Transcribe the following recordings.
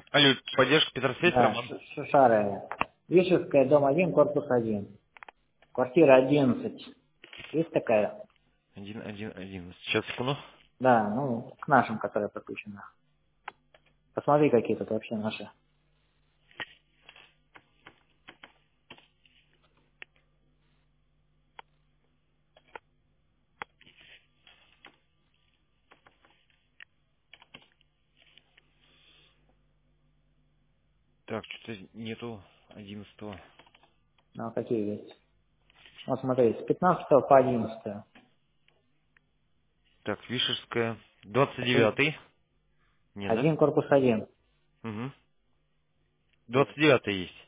Алло, поддержка Петросвязь, Да, Роман. Шушарая. Вишевская, дом 1, корпус 1. Квартира 11. Есть такая? 111. Сейчас, секунду. Да, ну, к нашим, которая подключена. Посмотри, какие тут вообще наши. Так, что-то нету 11. Ну, а какие есть? Вот смотри, с 15 по 11. Так, Вишерская. 29. Нет, да? Один корпус 1. Угу. 29 есть.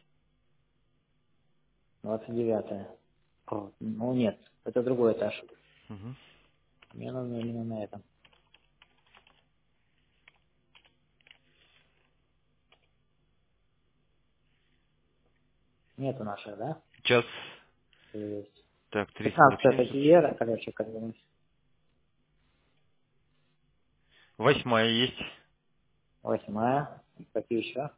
29. Ну, нет, это другой этаж. Угу. Мне нужно именно на этом. Нету наших, да? Сейчас. Или есть? Так, 15 это 370. Тиера, короче, как бы. 8 есть. 8. Какие еще?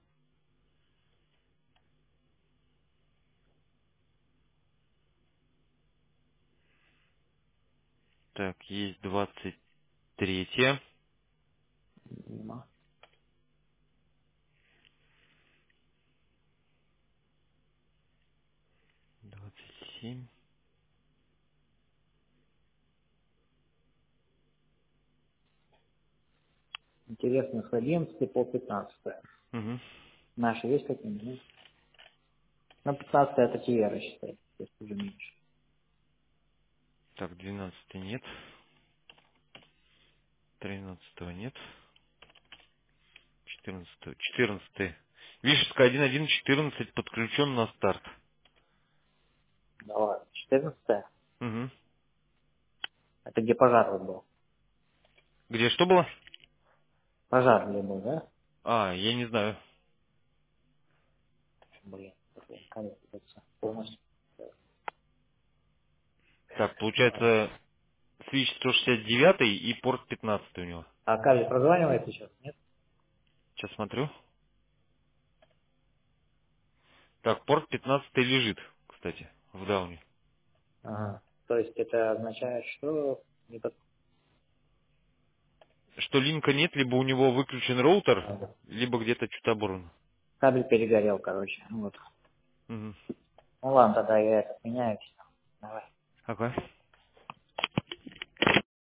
Так, есть 23. Мимо. 27. Интересно, с 11 по 15. Угу. Наши есть какие-нибудь? Нет? Ну, 15 это Тиера, считай, то есть уже меньше. Так, 12 нет. 13 нет. 14. 14. Вишерская 1.1, 14 подключен на старт. Да ладно, 14. Угу. Это где пожар вот был. Где что было? Пожар где был, да? А, я не знаю. Блин, конец полностью. Так, получается, Switch 169 и порт 15 у него. А кабель прозванивает сейчас, нет? Сейчас смотрю. Так, порт 15 лежит, кстати, в дауне. Ага. То есть это означает, что не Что линка нет, либо у него выключен роутер, подходит. либо где-то что-то оборвано. Кабель перегорел, короче. Вот. Угу. Ну ладно, тогда я это меняю. Всё. Давай. Ага.